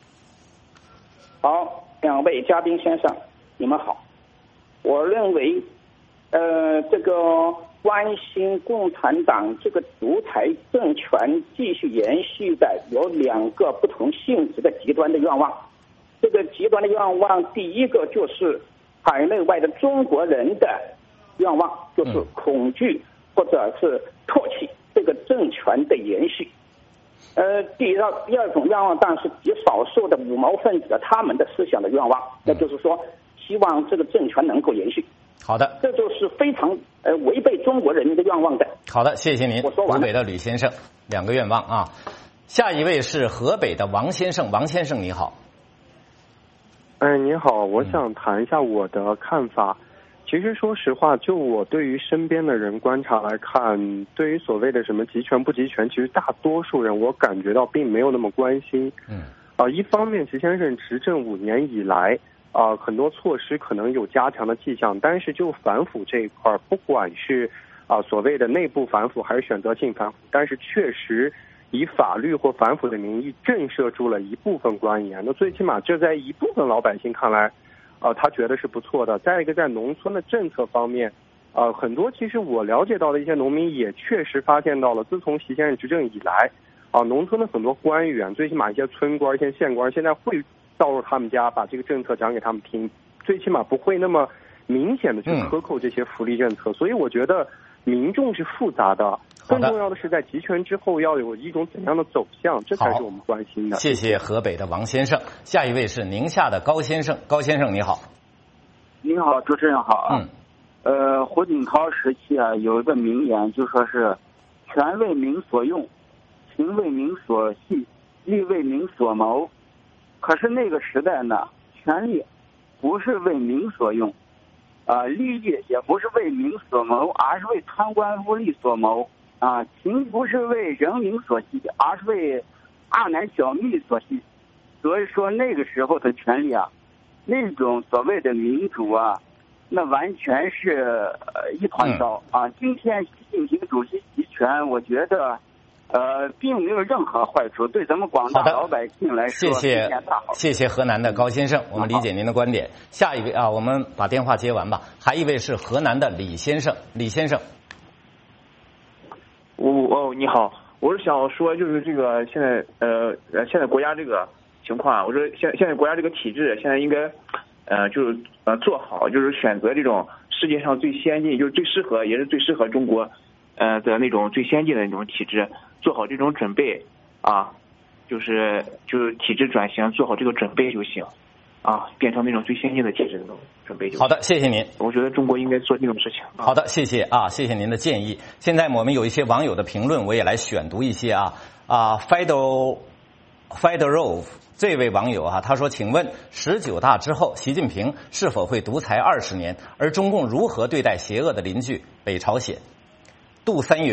好，两位嘉宾先生，你们好。我认为，呃，这个关心共产党这个独裁政权继续延续的有两个不同性质的极端的愿望。这个极端的愿望，第一个就是海内外的中国人的愿望，就是恐惧或者是唾弃这个政权的延续。呃，第二第二种愿望，当然是极少数的五毛分子他们的思想的愿望，那就是说，希望这个政权能够延续。 好的， 这就是非常呃违背中国人民的愿望的。 好的，谢谢您。 我说完了。 湖北的吕先生，两个愿望啊。下一位是河北的王先生，王先生你好。 哎，你好，我想谈一下我的看法。其实说实话，就我对于身边的人观察来看，对于所谓的什么集权不集权，其实大多数人我感觉到并没有那么关心。 嗯。 啊、呃，一方面，习先生执政五年以来，啊、呃，很多措施可能有加强的迹象，但是就反腐这一块，不管是啊、呃、所谓的内部反腐还是选择性反腐，但是确实以法律或反腐的名义震慑住了一部分官员。那最起码这在一部分老百姓看来，呃，他觉得是不错的。再一个，在农村的政策方面，呃，很多其实我了解到的一些农民也确实发现到了，自从习先生执政以来，啊、呃，农村的很多官员，最起码一些村官、一些县官，现在会到入他们家，把这个政策讲给他们听，最起码不会那么明显的去克扣这些福利政策。嗯、所以我觉得民众是复杂的。更重要的是，在集权之后要有一种怎样的走向，这才是我们关心的。 谢谢河北的王先生，下一位是宁夏的高先生，高先生你好。 你好，主持人好啊。嗯。呃，胡锦涛时期啊，有一个名言，就说是“权为民所用，情为民所系，利为民所谋”。可是那个时代呢，权力不是为民所用。啊，利益也不是为民所谋，而是为贪官污吏所谋。啊，情不是为人民所系，而是为二男小蜜所系。所以说那个时候的权利啊，那种所谓的民主啊，那完全是呃一团糟啊。今天习近平主席集权，我觉得呃并没有任何坏处，对咱们广大老百姓来说， 谢谢谢谢河南的高先生，我们理解您的观点。下一位啊，我们把电话接完吧。还一位是河南的李先生，李先生。 我哦，你好，我是想说，就是这个现在呃呃，现在国家这个情况，我说现现在国家这个体制现在应该呃就是呃做好，就是选择这种世界上最先进，就是最适合也是最适合中国呃的那种最先进的那种体制，做好这种准备啊，就是就是体制转型做好这个准备就行啊，变成那种最先进的体制那种准备就行。 好的，谢谢您。 我觉得中国应该做这种事情。啊、 好的，谢谢啊，谢谢您的建议。现在我们有一些网友的评论，我也来选读一些啊啊 ，Fedor Fedorov 这位网友啊，他说：“请问十九大之后，习近平是否会独裁二十年？而中共如何对待邪恶的邻居北朝鲜？”杜三元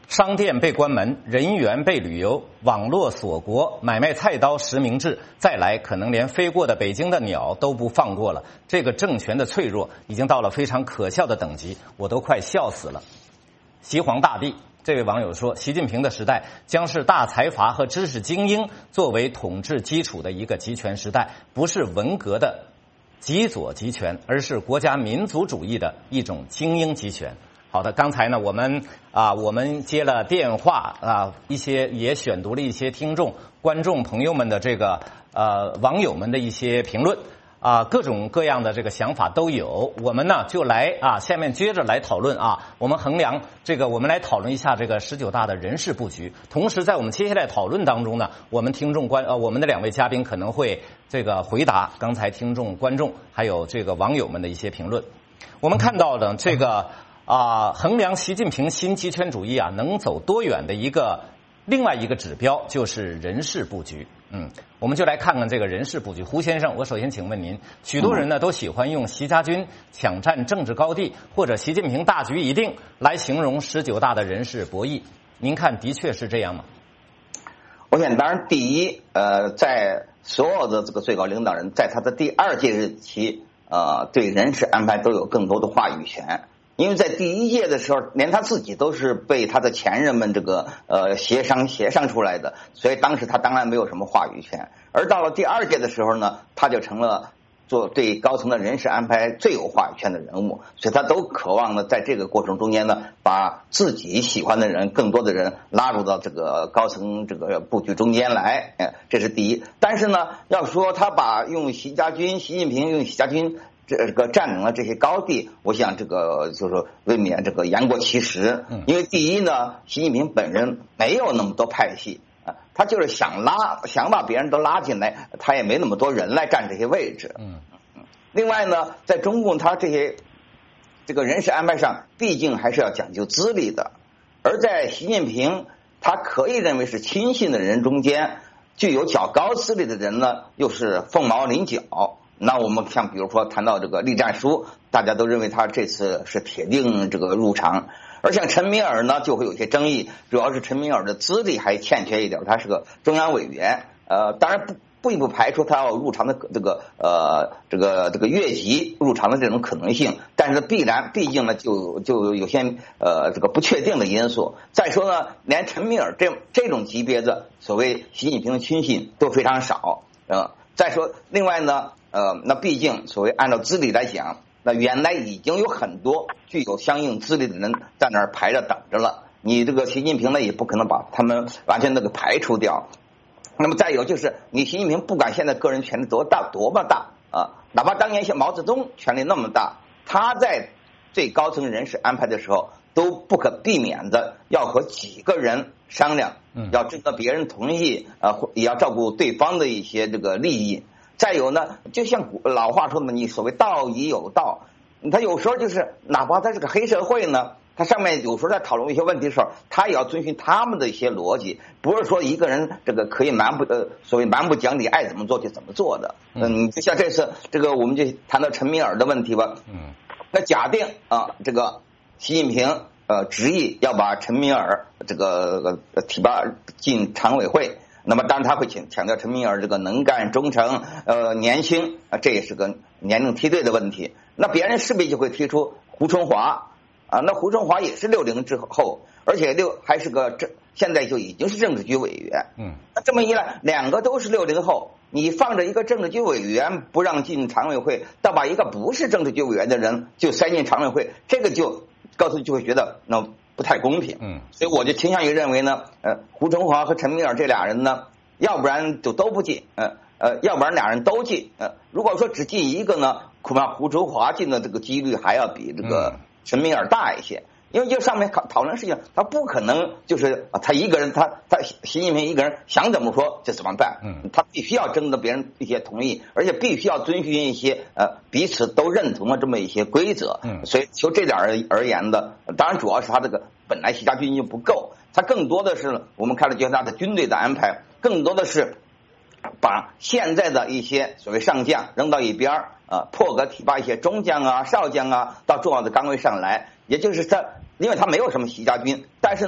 商店被关门，人员被旅游，网络锁国，买卖菜刀实名制，再来可能连飞过的北京的鸟都不放过了。这个政权的脆弱已经到了非常可笑的等级，我都快笑死了。西皇大帝，这位网友说，习近平的时代将是大财阀和知识精英作为统治基础的一个集权时代，不是文革的极左集权，而是国家民族主义的一种精英集权。好的，刚才呢，我们啊，我们接了电话啊，一些也选读了一些听众、观众朋友们的这个呃网友们的一些评论啊，各种各样的这个想法都有。我们呢就来啊，下面接着来讨论啊，我们衡量这个，我们来讨论一下这个十九大的人事布局。同时，在我们接下来讨论当中呢，我们听众观呃，我们的两位嘉宾可能会这个回答刚才听众、观众还有这个网友们的一些评论。我们看到的这个。啊，衡量习近平新集权主义啊能走多远的一个另外一个指标就是人事布局。嗯，我们就来看看这个人事布局。胡先生，我首先请问您，许多人呢都喜欢用习家军抢占政治高地或者习近平大局已定来形容十九大的人事博弈，您看的确是这样吗？ 我想，当然，第一，呃，在所有的这个最高领导人在他的第二届任期，呃，对人事安排都有更多的话语权。因为在第一届的时候，连他自己都是被他的前任们这个呃协商协商出来的，所以当时他当然没有什么话语权。而到了第二届的时候呢，他就成了做对高层的人事安排最有话语权的人物，所以他都渴望呢，在这个过程中间呢，把自己喜欢的人、更多的人拉入到这个高层这个布局中间来，哎，这是第一。但是呢，要说他把用习家军、习近平用习家军。这个占领了这些高地，我想这个就是说未免这个言过其实。因为第一呢，习近平本人没有那么多派系啊，他就是想拉想把别人都拉进来，他也没那么多人来占这些位置。嗯嗯。另外呢，在中共他这些这个人事安排上，毕竟还是要讲究资历的，而在习近平他可以认为是亲信的人中间，具有较高资历的人呢，又是凤毛麟角。那我们像比如说谈到这个栗战书，大家都认为他这次是铁定这个入场，而像陈敏尔呢就会有些争议，主要是陈敏尔的资历还欠缺一点，他是个中央委员，呃，当然不不不排除他要入场的这个呃这个这个越级入场的这种可能性，但是必然毕竟呢就就有些呃这个不确定的因素。再说呢，连陈敏尔这这种级别的所谓习近平的亲信都非常少，呃，再说另外呢。呃，那毕竟所谓按照资历来讲，那原来已经有很多具有相应资历的人在那儿排着等着了。你这个习近平呢，也不可能把他们完全那个排除掉。那么再有就是，你习近平不管现在个人权力多大多么大啊，哪怕当年像毛泽东权力那么大，他在最高层人事安排的时候，都不可避免的要和几个人商量，要征得别人同意，啊，也要照顾对方的一些这个利益。再有呢，就像老话说的，你所谓道义有道，他有时候就是哪怕他是个黑社会呢，他上面有时候在讨论一些问题的时候，他也要遵循他们的一些逻辑，不是说一个人这个可以蛮不呃所谓蛮不讲理，爱怎么做就怎么做的。嗯，就像这次这个我们就谈到陈敏尔的问题吧。嗯，那假定啊，这个习近平呃执意要把陈敏尔这个呃提拔进常委会。那么当然他会强强调陈敏尔这个能干忠诚呃年轻啊，这也是个年龄梯队的问题。那别人势必就会提出胡春华啊，那胡春华也是六零之后，而且六还是个政现在就已经是政治局委员。嗯，那这么一来，两个都是六零后，你放着一个政治局委员不让进常委会，倒把一个不是政治局委员的人就塞进常委会，这个就高层就会觉得那不太公平。嗯，所以我就倾向于认为呢，呃，胡春华和陈敏尔这俩人呢，要不然就都不进，呃呃，要不然俩人都进。呃，如果说只进一个呢，恐怕胡春华进的这个几率还要比这个陈敏尔大一些。因为就上面讨讨论事情，他不可能就是啊，他一个人，他他习近平一个人想怎么说就怎么办。嗯，他必须要征得别人一些同意，而且必须要遵循一些呃彼此都认同的这么一些规则。嗯，所以就这点而而言的，当然主要是他这个本来习家军就不够，他更多的是我们看到就是他的军队的安排，更多的是把现在的一些所谓上将扔到一边啊，破格提拔一些中将啊、少将啊到重要的岗位上来，也就是他。因为他没有什么习家军，但是呢，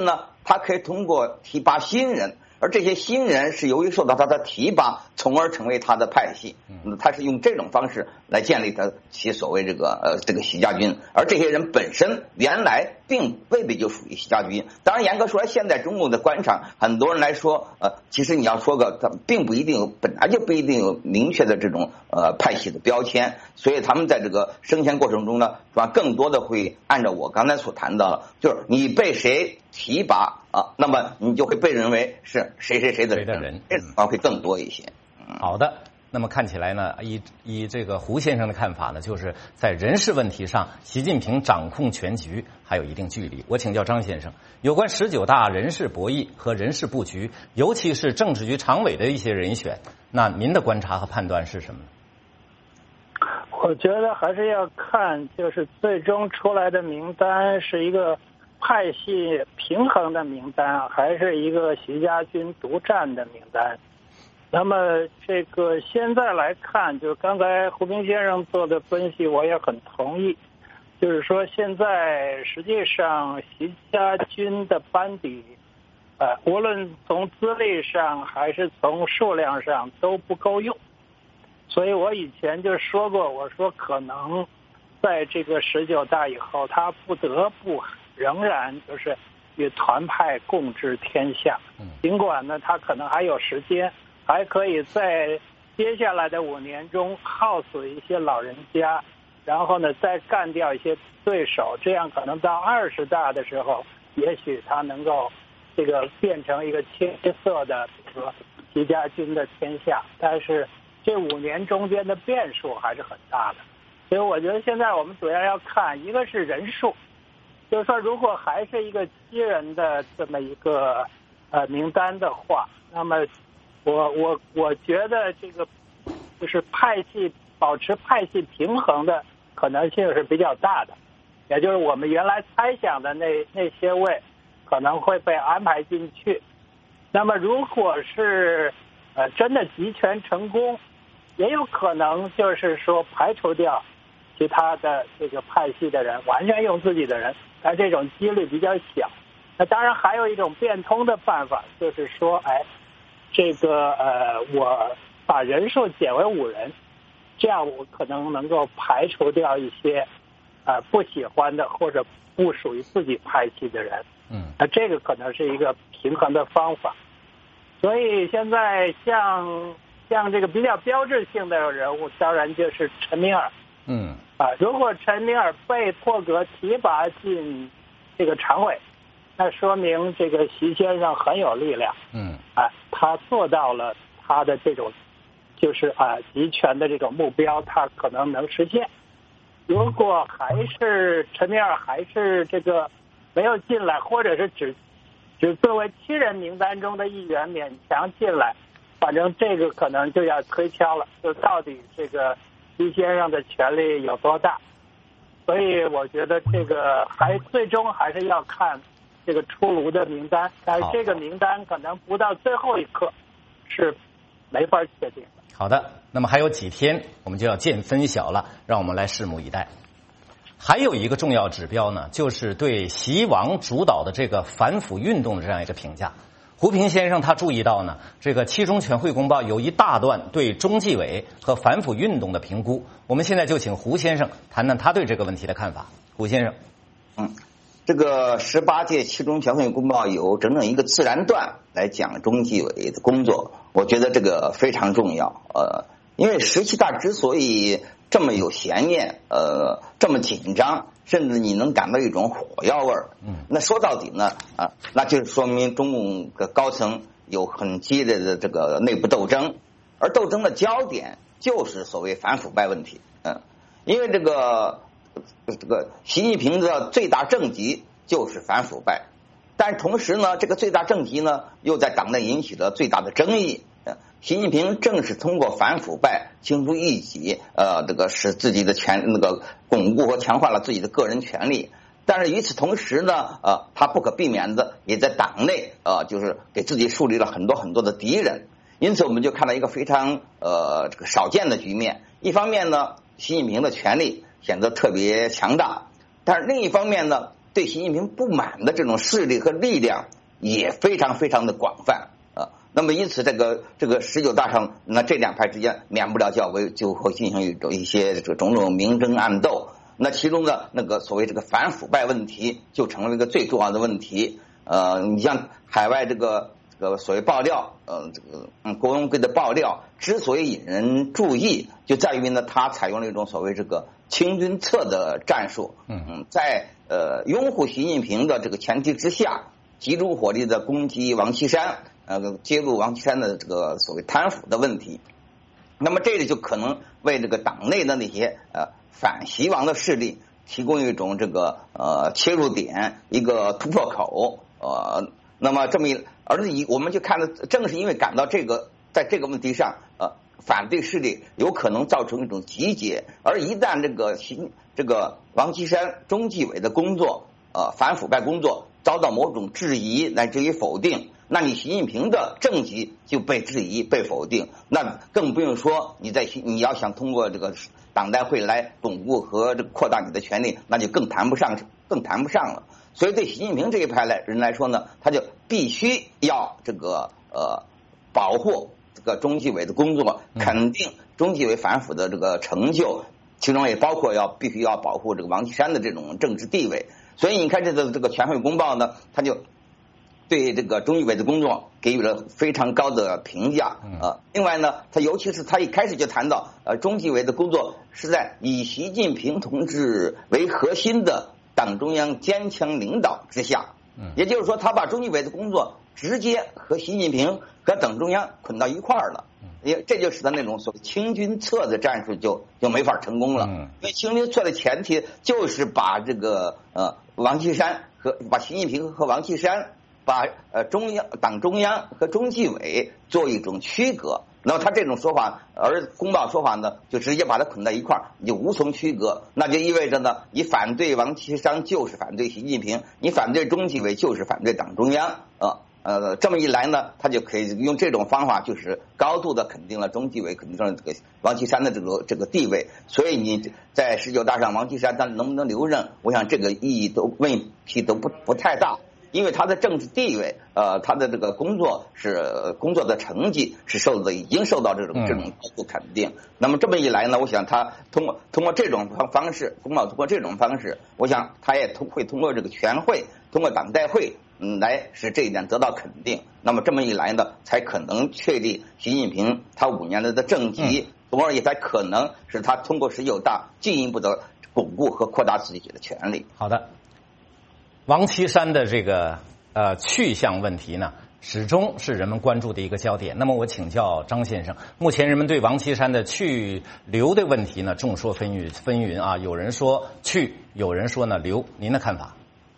他可以通过提拔新人。而这些新人是由于受到他的提拔，从而成为他的派系。嗯，他是用这种方式来建立他其所谓这个呃这个习家军，而这些人本身原来并未必就属于习家军。当然，严格说来，现在中共的官场，很多人来说，呃，其实你要说个，他并不一定有，本来就不一定有明确的这种呃派系的标签，所以他们在这个升迁过程中呢，是吧，更多的会按照我刚才所谈到的，就是你被谁提拔啊，那么你就会被认为是谁谁谁的人， 谁的人， 这方会更多一些。 嗯、好的，那么看起来呢，以以这个胡先生的看法呢，就是在人事问题上，习近平掌控全局还有一定距离。我请教张先生，有关十九大人事博弈和人事布局，尤其是政治局常委的一些人选，那您的观察和判断是什么呢？ 我觉得还是要看，就是最终出来的名单是一个派系平衡的名单，还是一个习家军独占的名单。那么这个现在来看，就是刚才胡平先生做的分析，我也很同意。就是说，现在实际上习家军的班底，呃，无论从资历上还是从数量上都不够用。所以我以前就说过，我说可能在这个十九大以后，他不得不仍然就是与团派共治天下。尽管呢，他可能还有时间，还可以在接下来的五年中耗死一些老人家，然后呢再干掉一些对手，这样可能到二十大的时候，也许他能够这个变成一个青色的，比如说习家军的天下。但是这五年中间的变数还是很大的，所以我觉得现在我们主要要看，一个是人数，就是说如果还是一个七人的这么一个呃名单的话，那么我我我觉得这个就是派系保持派系平衡的可能性是比较大的，也就是我们原来猜想的那那些位可能会被安排进去。那么如果是呃真的集权成功，也有可能就是说排除掉其他的这个派系的人，完全用自己的人，但这种几率比较小。那当然还有一种变通的办法，就是说，哎，这个呃，我把人数减为五人，这样我可能能够排除掉一些呃不喜欢的或者不属于自己派系的人。嗯，那这个可能是一个平衡的方法。所以现在像像这个比较标志性的人物，当然就是陈敏尔。嗯，啊，如果陈敏尔被破格提拔进这个常委，那说明这个习先生很有力量。嗯，啊，他做到了他的这种就是啊集权的这种目标，他可能能实现。如果还是陈敏尔还是这个没有进来，或者是只只作为七人名单中的一员勉强进来，反正这个可能就要推敲了，就到底这个习先生的权力有多大。所以我觉得这个还最终还是要看这个出炉的名单，但是这个名单可能不到最后一刻是没法确定的。 好的，那么还有几天我们就要见分晓了，让我们来拭目以待。还有一个重要指标呢，就是对习王主导的这个反腐运动的这样一个评价。胡平先生他注意到呢，这个七中全会公报有一大段对中纪委和反腐运动的评估。我们现在就请胡先生谈谈他对这个问题的看法。胡先生， 嗯，这个十八届七中全会公报有整整一个自然段来讲中纪委的工作，我觉得这个非常重要。呃，因为十七大之所以这么有悬念，呃，这么紧张，甚至你能感到一种火药味儿。嗯，那说到底呢，啊，那就是说明中共的高层有很激烈的这个内部斗争，而斗争的焦点就是所谓反腐败问题。嗯，因为这个这个习近平的最大政绩就是反腐败，但是同时呢，这个最大政绩呢又在党内引起了最大的争议。习近平正是通过反腐败清除异己，呃，这个使自己的权那个巩固和强化了自己的个人权利。但是与此同时呢，呃，他不可避免的也在党内呃，就是给自己树立了很多很多的敌人。因此，我们就看到一个非常呃这个少见的局面。一方面呢，习近平的权力显得特别强大，但是另一方面呢，对习近平不满的这种势力和力量也非常非常的广泛啊。那么因此，这个这个十九大上，那这两派之间免不了较为就会进行一种一些这个种种明争暗斗。那其中的那个所谓这个反腐败问题，就成了一个最重要的问题。呃，你像海外这个这个所谓爆料，呃，这个嗯郭文贵的爆料之所以引人注意，就在于呢，他采用了一种所谓这个清君侧的战术。嗯，在呃拥护习近平的这个前提之下，集中火力的攻击王岐山，呃，揭露王岐山的这个所谓贪腐的问题。那么这里就可能为这个党内的那些呃反习王的势力提供一种这个呃切入点，一个突破口。呃，那么这么一，而以我们就看到，正是因为感到这个在这个问题上，呃，反对势力有可能造成一种集结，而一旦这个新这个王岐山、中纪委的工作，呃，反腐败工作遭到某种质疑乃至于否定，那你习近平的政绩就被质疑、被否定，那更不用说你在你要想通过这个党代会来巩固和这个扩大你的权利，那就更谈不上，更谈不上了。所以对习近平这一派来人来说呢，他就必须要这个呃保护这个中纪委的工作，肯定中纪委反腐的这个成就，其中也包括要必须要保护这个王岐山的这种政治地位。所以你看这个这个全会公报呢，他就对这个中纪委的工作给予了非常高的评价。呃，另外呢，他尤其是他一开始就谈到，呃，中纪委的工作是在以习近平同志为核心的党中央坚强领导之下，也就是说，他把中纪委的工作直接和习近平和党中央捆到一块儿了，也这就使得那种所谓清君侧的战术就就没法成功了。因为清君侧的前提就是把这个呃王岐山和把习近平和王岐山，把呃中央党中央和中纪委做一种区隔。那么他这种说法，而公报说法呢，就直接把它捆在一块儿，你就无从区隔。那就意味着呢，你反对王岐山就是反对习近平，你反对中纪委就是反对党中央。呃呃，这么一来呢，他就可以用这种方法，就是高度的肯定了中纪委，肯定了这个王岐山的这个这个地位。所以你在十九大上，王岐山他能不能留任，我想这个意义都问题都不不太大。因为他的政治地位，呃，他的这个工作是工作的成绩是受到已经受到这种这种高度肯定。那么这么一来呢，我想他通过通过这种方方式，公报通过这种方式，我想他也通会通过这个全会，通过党代会，嗯，来使这一点得到肯定。那么这么一来呢，才可能确立习近平他五年来的政绩，从而也才可能使他通过十九大进一步的巩固和扩大自己的权利。 好的。王岐山的这个呃去向问题呢，始终是人们关注的一个焦点。那么我请教张先生，目前人们对王岐山的去留的问题呢，众说纷纭纷纭啊，有人说去，有人说呢留，您的看法？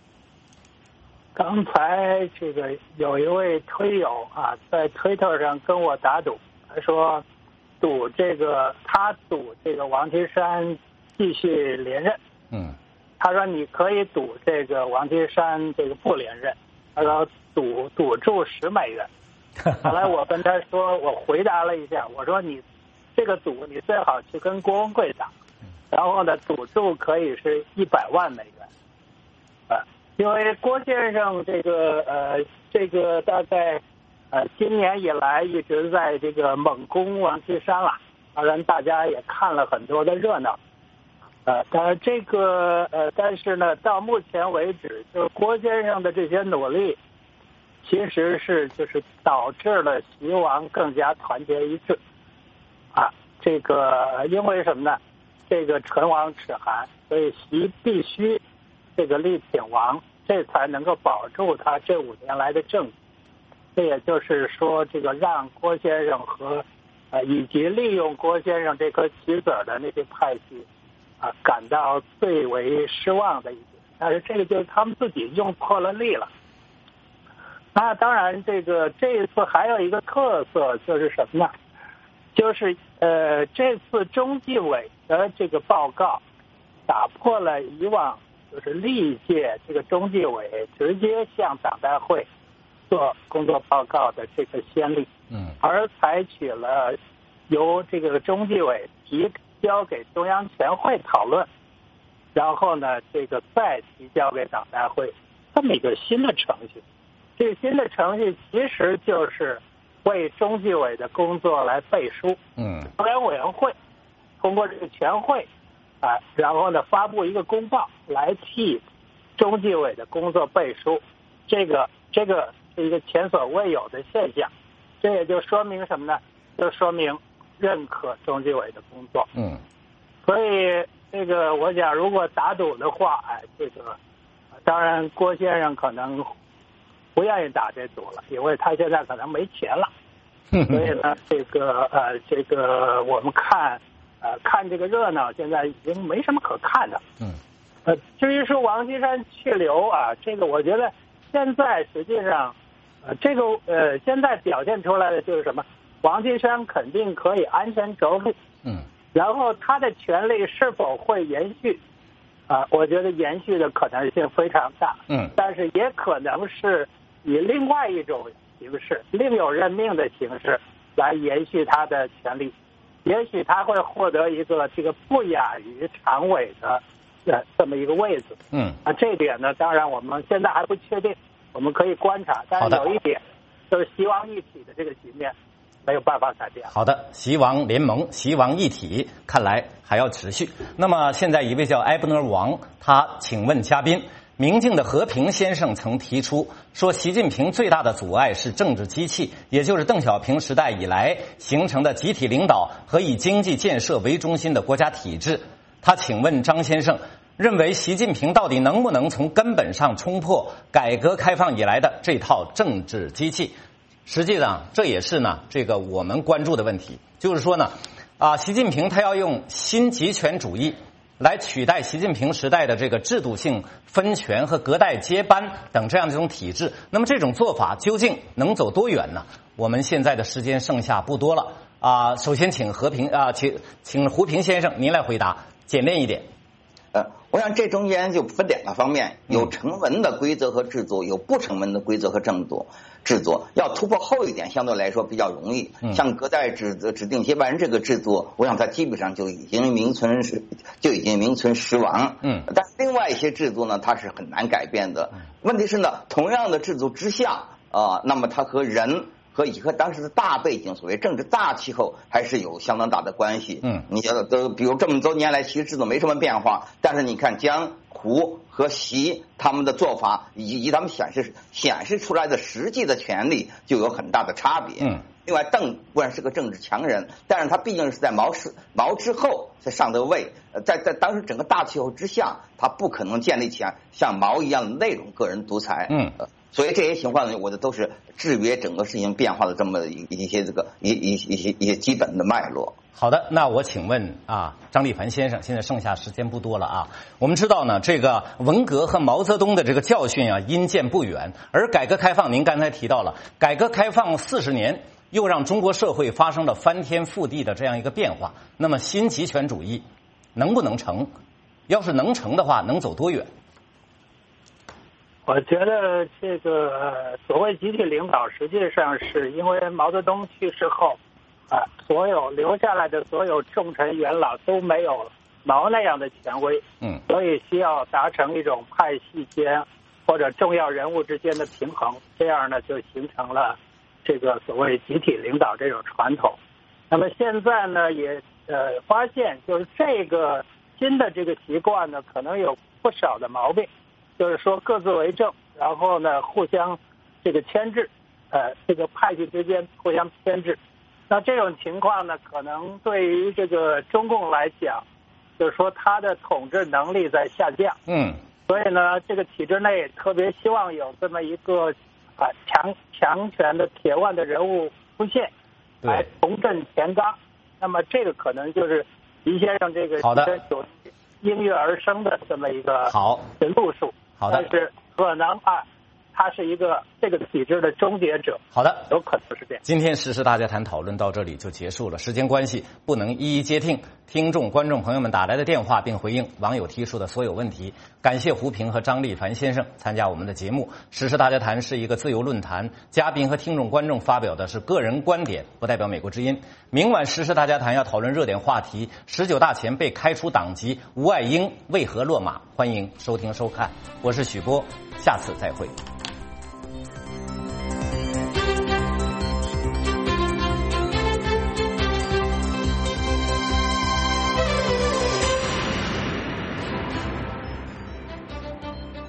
刚才这个有一位推友啊，在推特上跟我打赌，他说赌这个他赌这个王岐山继续连任。嗯。他说你可以赌这个王岐山这个不连任，他说赌赌注十美元。后来我跟他说，我回答了一下，我说你这个赌你最好去跟郭文贵打，然后呢赌注可以是一百万美元。啊，因为郭先生这个呃这个大概呃今年以来一直在这个猛攻王岐山了，当然大家也看了很多的热闹。呃，当然这个呃，但是呢，到目前为止，就是郭先生的这些努力，其实是就是导致了习王更加团结一致。啊，这个因为什么呢？这个唇亡齿寒，所以习必须这个力挺王，这才能够保住他这五年来的政绩。这也就是说，这个让郭先生和呃以及利用郭先生这颗棋子的那些派系。啊，感到最为失望的一点，但是这个就是他们自己用破了例了。那当然，这个这一次还有一个特色就是什么呢？就是呃，这次中纪委的这个报告打破了以往就是历届这个中纪委直接向党代会做工作报告的这个先例，嗯，而采取了由这个中纪委提。交给中央全会讨论，然后呢，这个再提交给党代会，这么一个新的程序。 这个新的程序其实就是为中纪委的工作来背书。 嗯， 中央委员会通过这个全会啊，然后呢发布一个公报来替中纪委的工作背书，这个这个是一个前所未有的现象。这也就说明什么呢？就说明认可中纪委的工作。 嗯， 所以这个我想，如果打赌的话，哎，这个当然郭先生可能不愿意打这赌了，因为他现在可能没钱了。所以呢，这个呃，这个我们看呃看这个热闹，现在已经没什么可看的。 嗯。 呃，至于说王岐山去留啊，这个我觉得现在实际上。呃，这个呃，现在表现出来的就是什么？王岐山肯定可以安全着陆， 嗯， 然后他的权力是否会延续？啊、呃，我觉得延续的可能性非常大， 嗯， 但是也可能是以另外一种形式，另有任命的形式来延续他的权利，也许他会获得一个这个不亚于常委的呃这么一个位置， 嗯， 啊，这一点呢，当然我们现在还不确定。我们可以观察，但是有一点，就是习王一体的这个局面没有办法改变。 好的，习王联盟、习王一体，看来还要持续。那么现在一位叫埃布纳王，他请问嘉宾，明镜的和平先生曾提出说，习近平最大的阻碍是政治机器，也就是邓小平时代以来形成的集体领导和以经济建设为中心的国家体制。他请问张先生，认为习近平到底能不能从根本上冲破改革开放以来的这套政治机器？实际上，这也是呢这个我们关注的问题，就是说呢，啊，习近平他要用新集权主义来取代习近平时代的这个制度性分权和隔代接班等这样一种体制。那么这种做法究竟能走多远呢？我们现在的时间剩下不多了啊，首先请和平啊，请请胡平先生您来回答，简练一点。 呃，我想这中间就分两个方面，有成文的规则和制度，有不成文的规则和制度。制度要突破后一点，相对来说比较容易。像隔代指指定接班人这个制度，我想它基本上就已经名存实，就已经名存实亡。 嗯， 但另外一些制度呢，它是很难改变的。问题是呢，同样的制度之下啊、呃，那么它和人。和以和当时的大背景，所谓政治大气候，还是有相当大的关系。 嗯， 你要都比如这么多年来，其实制度没什么变化，但是你看江、胡和习他们的做法，以及他们显示显示出来的实际的权利，就有很大的差别。 嗯， 另外，邓固然是个政治强人，但是他毕竟是在毛之毛之后才上的位，在在当时整个大气候之下，他不可能建立起像毛一样的那种个人独裁。 嗯。 所以这些情况呢，我的都是制约整个事情变化的这么一一些这个一一一些一些基本的脉络。 好的，那我请问啊，张立凡先生，现在剩下时间不多了啊。我们知道呢，这个文革和毛泽东的这个教训啊，因见不远。而改革开放，您刚才提到了，改革开放四十年，又让中国社会发生了翻天覆地的这样一个变化。那么新集权主义能不能成？要是能成的话，能走多远？ 我觉得这个所谓集体领导，实际上是因为毛泽东去世后，啊，所有留下来的所有重臣元老都没有毛那样的权威， 嗯， 所以需要达成一种派系间或者重要人物之间的平衡，这样呢就形成了这个所谓集体领导这种传统。那么现在呢，也呃发现就是这个新的这个习惯呢，可能有不少的毛病。就是说各自为政，然后呢互相这个牵制，呃，这个派系之间互相牵制。那这种情况呢，可能对于这个中共来讲，就是说他的统治能力在下降。 嗯。 所以呢，这个体制内特别希望有这么一个啊强强权的铁腕的人物出现，来重振前纲。那么这个可能就是习先生这个好的应运而生的这么一个好的路数。 好的， 但是可能啊，他是一个这个体制的终结者。 好的， 有可能是这样。 今天时事大家谈讨论到这里就结束了，时间关系不能一一接听听众观众朋友们打来的电话，并回应网友提出的所有问题。感谢胡平和张立凡先生参加我们的节目。时事大家谈是一个自由论坛，嘉宾和听众观众发表的是个人观点，不代表美国之音。明晚时事大家谈要讨论热点话题：十九大前被开除党籍吴爱英为何落马？欢迎收听收看，我是许波，下次再会。